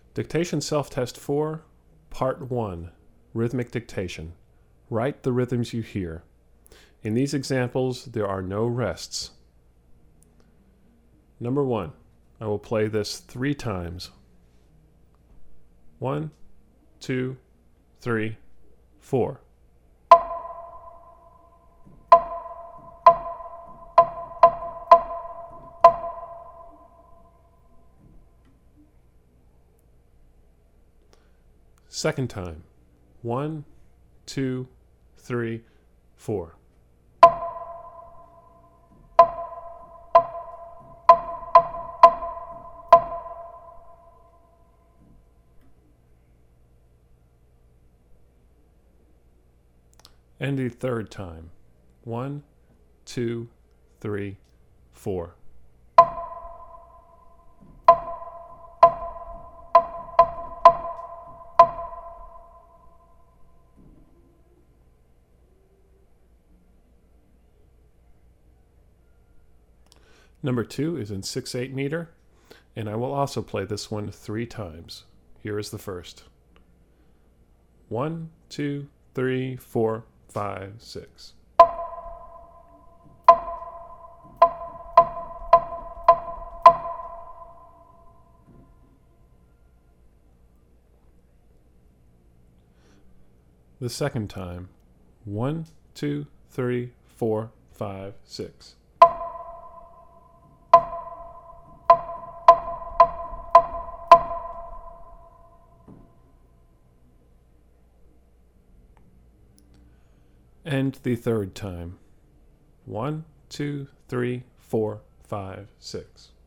Dictation Self-Test 4, Part 1, Rhythmic Dictation. Write the rhythms you hear. In these examples, there are no rests. Number 1, I will play this 3 times. 1, 2, 3, 4. Second time. 1, 2, 3, 4. And the third time. 1, 2, 3, 4. Number 2 is in 6/8 meter, and I will also play this one 3 times. Here is the first. 1, 2, 3, 4, 5, 6. The second time. 1, 2, 3, 4, 5, 6. And the third time. 1, 2, 3, 4, 5, 6.